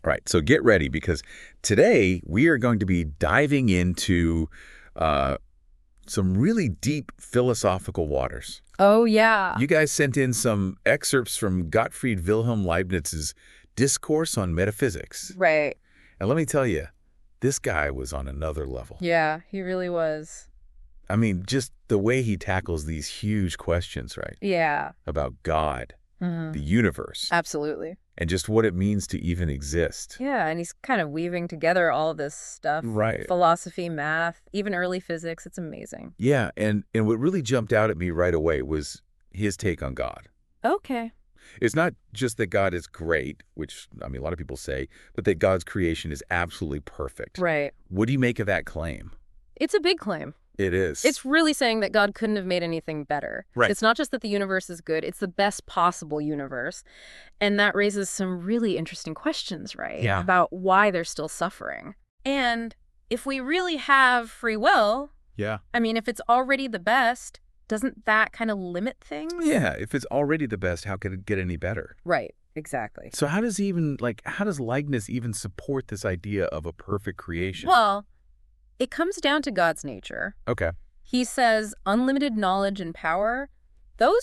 Right. So get ready because today we are going to be diving into uh, some really deep philosophical waters. Oh, yeah. You guys sent in some excerpts from Gottfried Wilhelm Leibniz's Discourse on Metaphysics. Right. And let me tell you, this guy was on another level. Yeah, he really was. I mean, just the way he tackles these huge questions, right? Yeah. About God, the universe, Absolutely. and just what it means to even exist. Yeah, and he's kind of weaving together all this stuff. Right. Philosophy, math, even early physics. It's amazing. Yeah, and what really jumped out at me right away was his take on God. Okay. It's not just that God is great, which, I mean, a lot of people say, but that God's creation is absolutely perfect. Right. What do you make of that claim? It's a big claim. It is. It's really saying that God couldn't have made anything better. Right. It's not just that the universe is good, it's the best possible universe. And that raises some really interesting questions, right? Yeah. About why they're still suffering. And if we really have free will, Yeah. I mean, if it's already the best, doesn't that kind of limit things? Yeah, if it's already the best, how could it get any better? Right, exactly. So how does Leibniz even support this idea of a perfect creation? Well, it comes down to God's nature. Okay. He says unlimited knowledge and power, those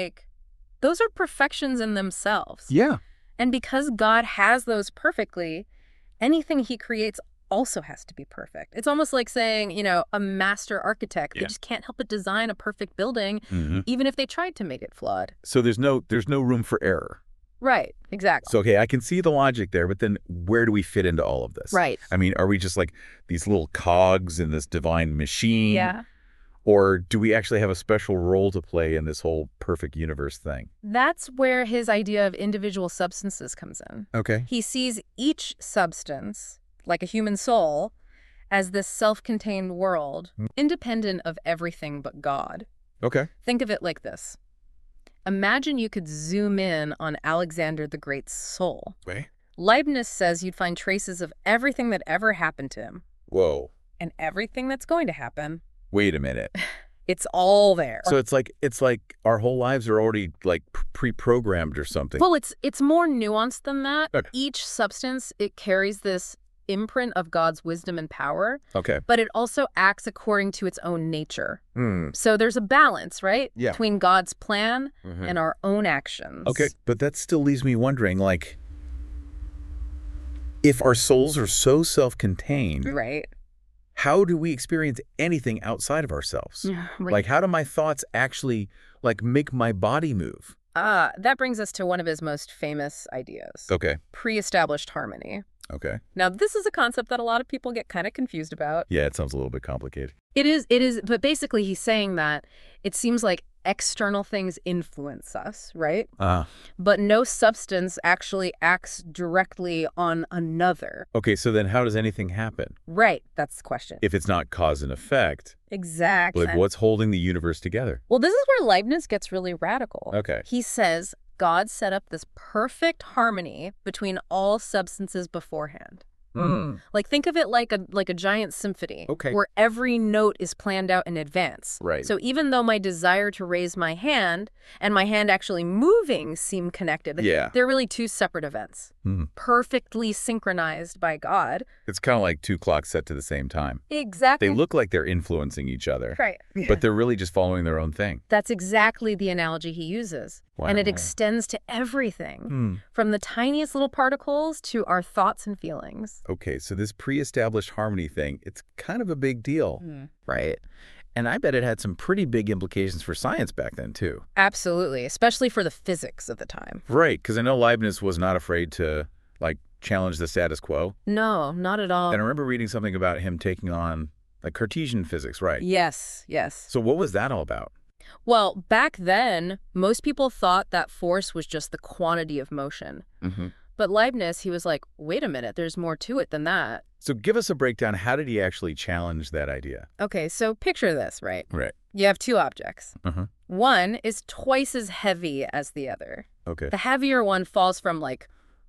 are perfections in themselves. Yeah. And because God has those perfectly, anything he creates also has to be perfect. It's almost like saying, a master architect, they just can't help but design a perfect building, even if they tried to make it flawed. So there's no room for error. Right, exactly. So, okay, I can see the logic there, but then where do we fit into all of this? Right. I mean, are we just like these little cogs in this divine machine? Yeah. Or do we actually have a special role to play in this whole perfect universe thing? That's where his idea of individual substances comes in. Okay. He sees each substance, like a human soul, as this self-contained world, independent of everything but God. Okay. Think of it like this. Imagine you could zoom in on Alexander the Great's soul. Wait. Leibniz says you'd find traces of everything that ever happened to him. Whoa. And everything that's going to happen. Wait a minute. It's all there. So it's like our whole lives are already like pre-programmed or something. Well, it's more nuanced than that. Okay. Each substance, it carries this imprint of God's wisdom and power, Okay. but it also acts according to its own nature. So there's a balance, right? Yeah. Between God's plan and our own actions. Okay. But that still leaves me wondering, like, if our souls are so self-contained, Right. how do we experience anything outside of ourselves? Right. Like, how do my thoughts actually, like, make my body move? That brings us to one of his most famous ideas. Okay. Pre-established harmony. Okay. Now, this is a concept that a lot of people get kind of confused about. Yeah, it sounds a little bit complicated. It is, but basically he's saying that it seems like external things influence us, right? But no substance actually acts directly on another. Okay, so then how does anything happen? Right, that's the question. If it's not cause and effect, Exactly. like what's holding the universe together? Well, this is where Leibniz gets really radical. Okay. He says God set up this perfect harmony between all substances beforehand. Like, think of it like a giant symphony. Okay. Where every note is planned out in advance. Right. So even though my desire to raise my hand and my hand actually moving seem connected, Yeah. they're really two separate events. Perfectly synchronized by God. It's kind of like two clocks set to the same time. Exactly. They look like they're influencing each other, Right. but they're really just following their own thing. That's exactly the analogy he uses. And it extends to everything, from the tiniest little particles to our thoughts and feelings. Okay, so this pre-established harmony thing, it's kind of a big deal. Right. And I bet it had some pretty big implications for science back then, too. Absolutely, especially for the physics of the time. Right, because I know Leibniz was not afraid to, like, challenge the status quo. No, not at all. And I remember reading something about him taking on, like, Cartesian physics, right? Yes, yes. So what was that all about? Well, back then, most people thought that force was just the quantity of motion. But Leibniz, he was like, wait a minute, there's more to it than that. So give us a breakdown. How did he actually challenge that idea? Okay, so picture this, right? Right. You have two objects. Uh-huh. One is twice as heavy as the other. Okay. The heavier one falls from, like,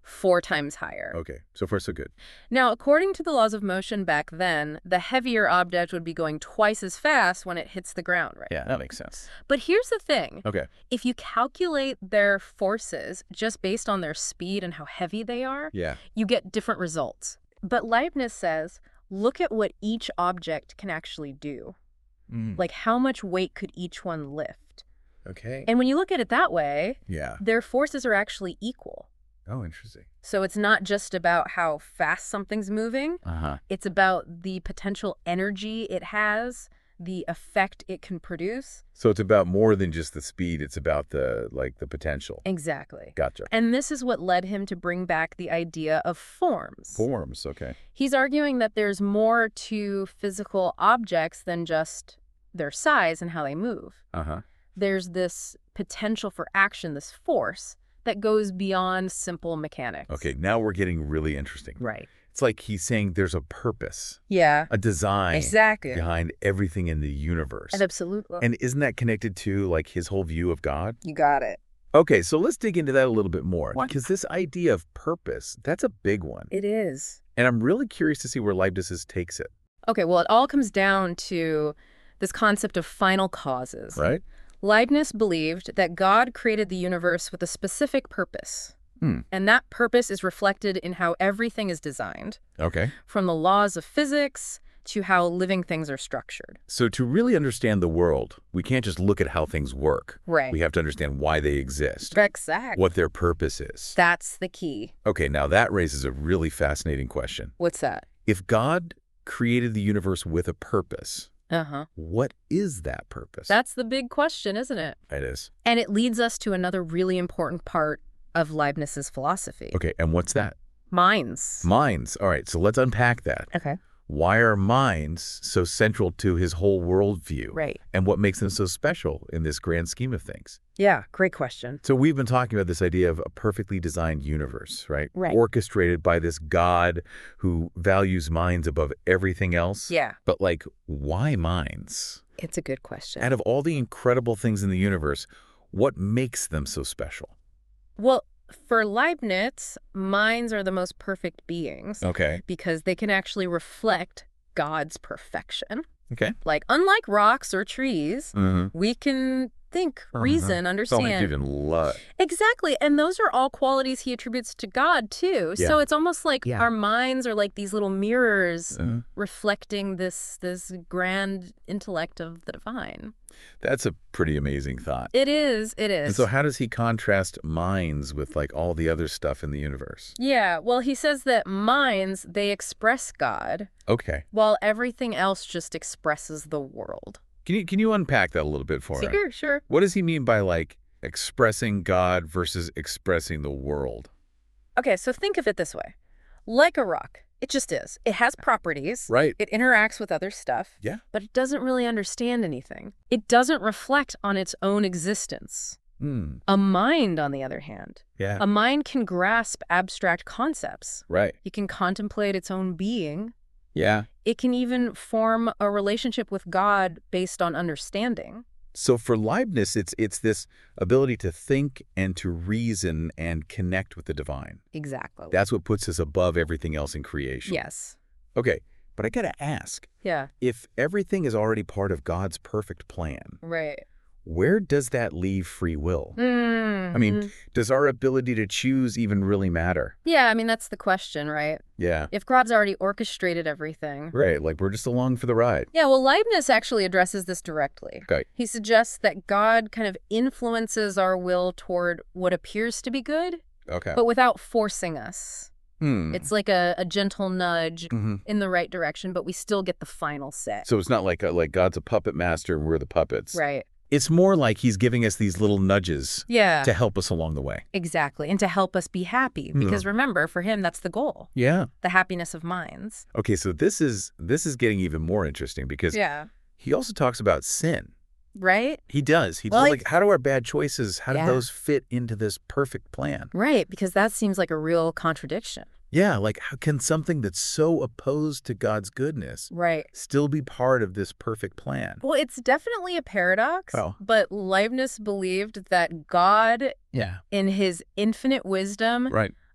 4 times higher. Okay, so far so good. Now, according to the laws of motion back then, the heavier object would be going twice as fast when it hits the ground, right? Yeah, that makes sense. But here's the thing. Okay. If you calculate their forces just based on their speed and how heavy they are, Yeah. you get different results. But Leibniz says, look at what each object can actually do. Like, how much weight could each one lift? Okay. And when you look at it that way, Yeah. their forces are actually equal. Oh, interesting. So it's not just about how fast something's moving. Uh-huh. It's about the potential energy it has, the effect it can produce. So it's about more than just the speed. It's about the potential. Exactly. Gotcha. And this is what led him to bring back the idea of forms. Forms, okay. He's arguing that there's more to physical objects than just their size and how they move. Uh-huh. There's this potential for action, this force, that goes beyond simple mechanics. Okay, now we're getting really interesting. Right. It's like he's saying there's a purpose, Yeah. a design Exactly. behind everything in the universe. Absolutely. And isn't that connected to like his whole view of God? You got it. Okay, so let's dig into that a little bit more. What? Because this idea of purpose, that's a big one. It is. And I'm really curious to see where Leibniz takes it. Okay, well, it all comes down to this concept of final causes. Right? Leibniz believed that God created the universe with a specific purpose. And that purpose is reflected in how everything is designed, Okay. from the laws of physics to how living things are structured. So to really understand the world, we can't just look at how things work. Right. We have to understand why they exist, Exactly. what their purpose is. That's the key. Okay, now that raises a really fascinating question. What's that? If God created the universe with a purpose, Uh-huh. what is that purpose? That's the big question, isn't it? It is. And it leads us to another really important part of Leibniz's philosophy. Okay, and what's that? Minds. Minds. All right, so let's unpack that. Okay. Why are minds so central to his whole worldview? Right. And what makes them so special in this grand scheme of things? Yeah, great question. So we've been talking about this idea of a perfectly designed universe, right? Right. Orchestrated by this God who values minds above everything else. Yeah. But like, why minds? It's a good question. Out of all the incredible things in the universe, what makes them so special? Well, for Leibniz, minds are the most perfect beings Okay. because they can actually reflect God's perfection. Okay. Like, unlike rocks or trees, Mm-hmm. we can think, reason, understand. Even love. Exactly. And those are all qualities he attributes to God, too. Yeah. So it's almost like Yeah. our minds are like these little mirrors Uh-huh. reflecting this grand intellect of the divine. That's a pretty amazing thought. It is. It is. And so how does he contrast minds with like all the other stuff in the universe? Yeah. Well, he says that minds, they express God, Okay. while everything else just expresses the world. Can you unpack that a little bit for us? Sure. What does he mean by like expressing God versus expressing the world? Okay, so think of it this way. Like a rock, it just is. It has properties. Right. It interacts with other stuff. Yeah. But it doesn't really understand anything. It doesn't reflect on its own existence. Hmm. A mind, on the other hand, Yeah. a mind can grasp abstract concepts. Right. It can contemplate its own being. Yeah. It can even form a relationship with God based on understanding. So for Leibniz, it's this ability to think and to reason and connect with the divine. Exactly. That's what puts us above everything else in creation. Yes. Okay, but I got to ask, Yeah. if everything is already part of God's perfect plan, Right. where does that leave free will? Mm-hmm. I mean, does our ability to choose even really matter? Yeah, I mean, that's the question, right? Yeah. If God's already orchestrated everything. Right, like we're just along for the ride. Yeah, well, Leibniz actually addresses this directly. Okay. He suggests that God kind of influences our will toward what appears to be good, Okay. but without forcing us. Hmm. It's like a gentle nudge Mhm. in the right direction, but we still get the final say. So it's not like God's a puppet master and we're the puppets. Right. It's more like he's giving us these little nudges Yeah, to help us along the way. exactly. And to help us be happy. Because remember, for him, that's the goal. Yeah. The happiness of minds. Okay, so this is getting even more interesting because Yeah. he also talks about sin. Right? He does. He Well, does, like, how do our bad choices, how do Yeah. those fit into this perfect plan? Right, because that seems like a real contradiction. Yeah, like how can something that's so opposed to God's goodness Right. still be part of this perfect plan? Well, it's definitely a paradox, Oh. but Leibniz believed that God, Yeah. in his infinite wisdom, Right.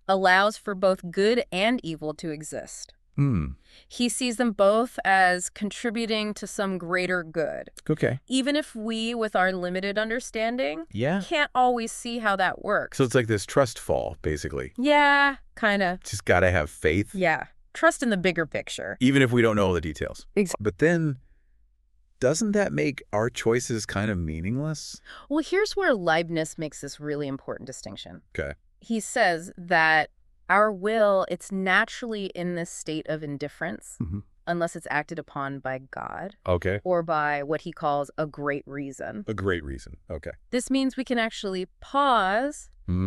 allows for both good and evil to exist. He sees them both as contributing to some greater good. Okay. Even if we, with our limited understanding, Yeah. can't always see how that works. So it's like this trust fall, basically. Yeah, kind of. Just got to have faith. Yeah. Trust in the bigger picture. Even if we don't know all the details. Exactly. But then, doesn't that make our choices kind of meaningless? Well, here's where Leibniz makes this really important distinction. Okay. He says that our will, it's naturally in this state of indifference unless it's acted upon by God Okay. or by what he calls a great reason. A great reason. Okay. This means we can actually pause,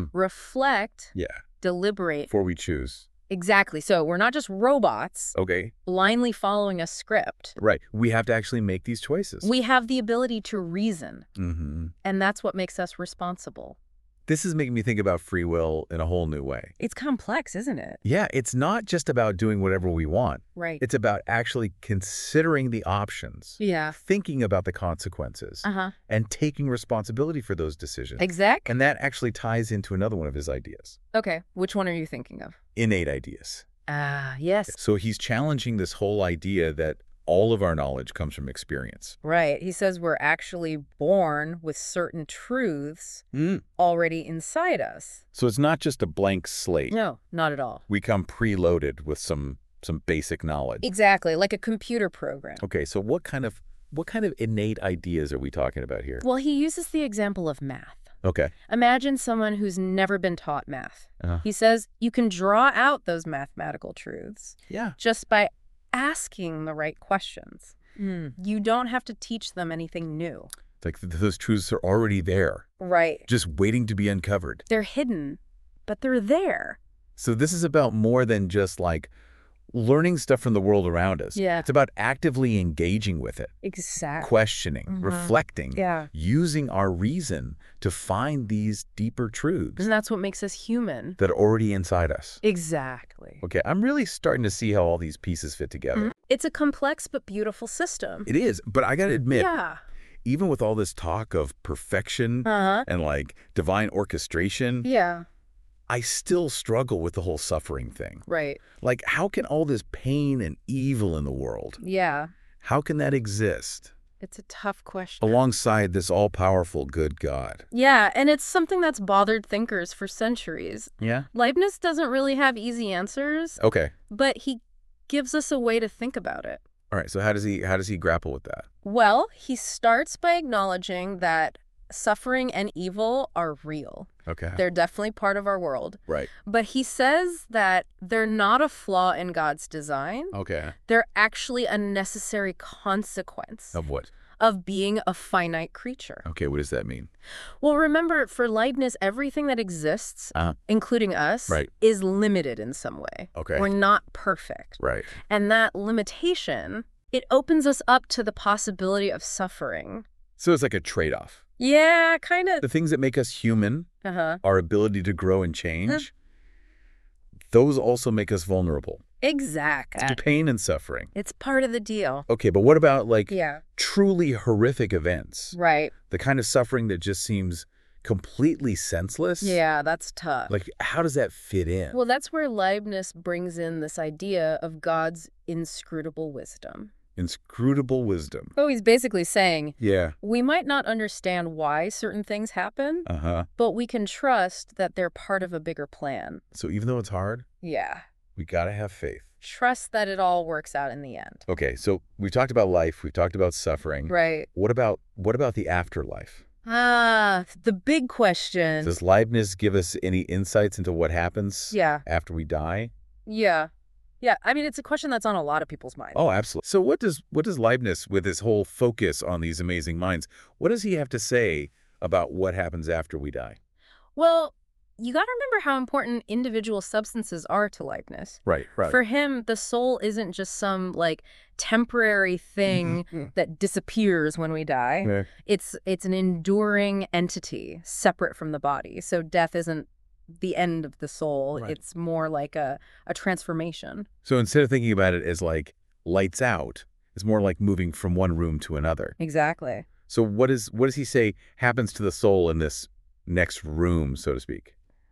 reflect, deliberate. Before we choose. Exactly. So we're not just robots Okay. blindly following a script. Right. We have to actually make these choices. We have the ability to reason, and that's what makes us responsible. This is making me think about free will in a whole new way. It's complex, isn't it? Yeah, it's not just about doing whatever we want. Right. It's about actually considering the options, Yeah. thinking about the consequences, and taking responsibility for those decisions. Exact. And that actually ties into another one of his ideas, Okay. Which one are you thinking of? innate ideas. Ah, yes. So he's challenging this whole idea that all of our knowledge comes from experience. Right. He says we're actually born with certain truths already inside us. So it's not just a blank slate. No, not at all. We come preloaded with some basic knowledge. Exactly, like a computer program. Okay, so what kind of innate ideas are we talking about here? Well, he uses the example of math. Okay. Imagine someone who's never been taught math. He says you can draw out those mathematical truths just by asking the right questions. You don't have to teach them anything new. Like those truths are already there. Right. Just waiting to be uncovered. They're hidden, but they're there. So this is about more than just like learning stuff from the world around us. Yeah. It's about actively engaging with it. Exactly. Questioning, reflecting, Yeah. using our reason to find these deeper truths And that's what makes us human. that are already inside us. Exactly. Okay, I'm really starting to see how all these pieces fit together. It's a complex but beautiful system. It is, but I got to admit, Yeah. even with all this talk of perfection and like divine orchestration, Yeah. I still struggle with the whole suffering thing. Right. Like, how can all this pain and evil in the world, Yeah. how can that exist It's a tough question. alongside this all-powerful good God? Yeah, and it's something that's bothered thinkers for centuries. Yeah? Leibniz doesn't really have easy answers, Okay. but he gives us a way to think about it. All right, so how does he grapple with that? Well, he starts by acknowledging that suffering and evil are real. Okay. They're definitely part of our world. Right. But he says that they're not a flaw in God's design. Okay. They're actually a necessary consequence Of what? of being a finite creature. Okay, what does that mean? Well, remember, for Leibniz, everything that exists, including us, Right. is limited in some way. Okay. We're not perfect. Right. And that limitation, it opens us up to the possibility of suffering. So it's like a trade-off. Yeah, kind of. The things that make us human, Uh-huh. our ability to grow and change, those also make us vulnerable Exactly. to pain and suffering. It's part of the deal. Okay, but what about like Yeah. truly horrific events? Right. The kind of suffering that just seems completely senseless? Yeah, that's tough. Like, how does that fit in? Well, that's where Leibniz brings in this idea of God's inscrutable wisdom. Inscrutable wisdom. Oh, he's basically saying, Yeah. we might not understand why certain things happen, Uh-huh. but we can trust that they're part of a bigger plan. So even though it's hard, Yeah. we got to have faith. Trust that it all works out in the end. Okay, so we've talked about life, we've talked about suffering. Right. What about the afterlife? Ah, the big question. Does Leibniz give us any insights into what happens Yeah. after we die? Yeah. Yeah. I mean, it's a question that's on a lot of people's minds. Oh, absolutely. So what does Leibniz, with his whole focus on these amazing minds, what does he have to say about what happens after we die? Well, you got to remember how important individual substances are to Leibniz. Right. For him, the soul isn't just some like temporary thing that disappears when we die. Yeah. It's an enduring entity separate from the body. So death isn't the end of the soul. Right. It's more like a transformation. So instead of thinking about it as like lights out, it's more like moving from one room to another. Exactly. So what does he say happens to the soul in this next room, so to speak?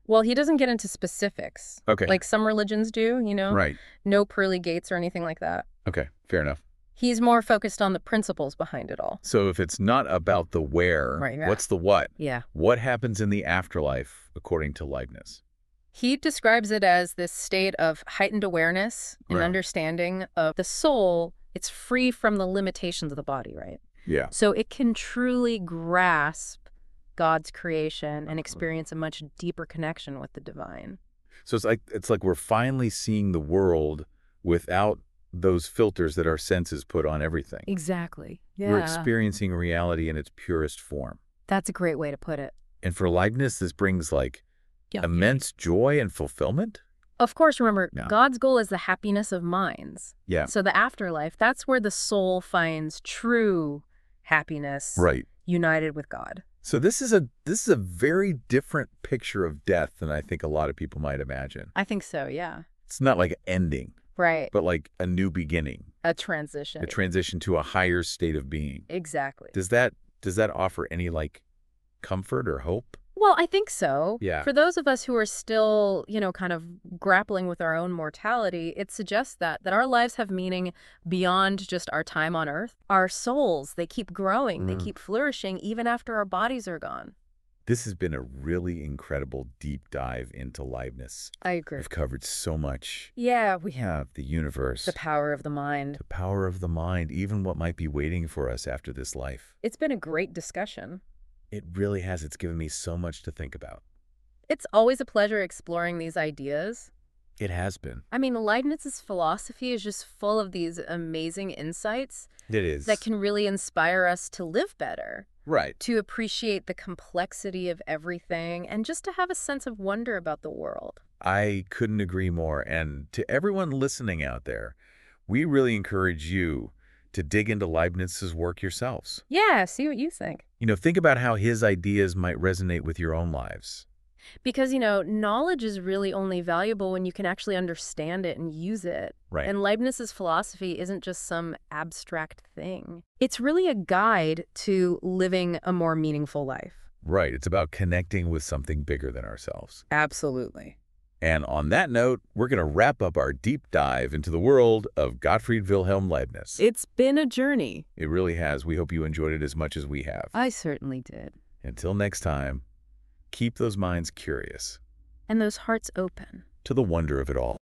Well, he doesn't get into specifics. Okay. Like some religions do, Right. No pearly gates or anything like that. Okay, fair enough. He's more focused on the principles behind it all. So if it's not about the where, Right, yeah. what's the what? Yeah. What happens in the afterlife, according to Leibniz? He describes it as this state of heightened awareness and Right. understanding of the soul. It's free from the limitations of the body, right? Yeah. So it can truly grasp God's creation and experience a much deeper connection with the divine. So it's like we're finally seeing the world without those filters that our senses put on everything. Exactly. We're Yeah. experiencing reality in its purest form. That's a great way to put it. And for Leibniz, this brings like Yeah. immense joy and fulfillment. Of course, remember, Yeah. God's goal is the happiness of minds. Yeah. So the afterlife, that's where the soul finds true happiness Right. united with God. So this is a very different picture of death than I think a lot of people might imagine. I think so, yeah. It's not like an ending, Right. but like a new beginning, A transition. a transition to a higher state of being. Exactly. Does that offer any like comfort or hope? Well, I think so. Yeah. For those of us who are still, kind of grappling with our own mortality, it suggests that our lives have meaning beyond just our time on Earth. Our souls, they keep growing, they keep flourishing even after our bodies are gone. This has been a really incredible deep dive into Leibniz. I agree. We've covered so much. Yeah, We have the universe, the power of the mind. the power of the mind, even what might be waiting for us after this life. It's been a great discussion. It really has. It's given me so much to think about. It's always a pleasure exploring these ideas. It has been. I mean, Leibniz's philosophy is just full of these amazing insights It is. that can really inspire us to live better, Right. to appreciate the complexity of everything, and just to have a sense of wonder about the world. I couldn't agree more. And to everyone listening out there, we really encourage you to dig into Leibniz's work yourselves. Yeah, see what you think. Think about how his ideas might resonate with your own lives. Because, knowledge is really only valuable when you can actually understand it and use it. Right. And Leibniz's philosophy isn't just some abstract thing. It's really a guide to living a more meaningful life. Right. It's about connecting with something bigger than ourselves. Absolutely. And on that note, we're going to wrap up our deep dive into the world of Gottfried Wilhelm Leibniz. It's been a journey. It really has. We hope you enjoyed it as much as we have. I certainly did. Until next time, keep those minds curious And those hearts open. to the wonder of it all.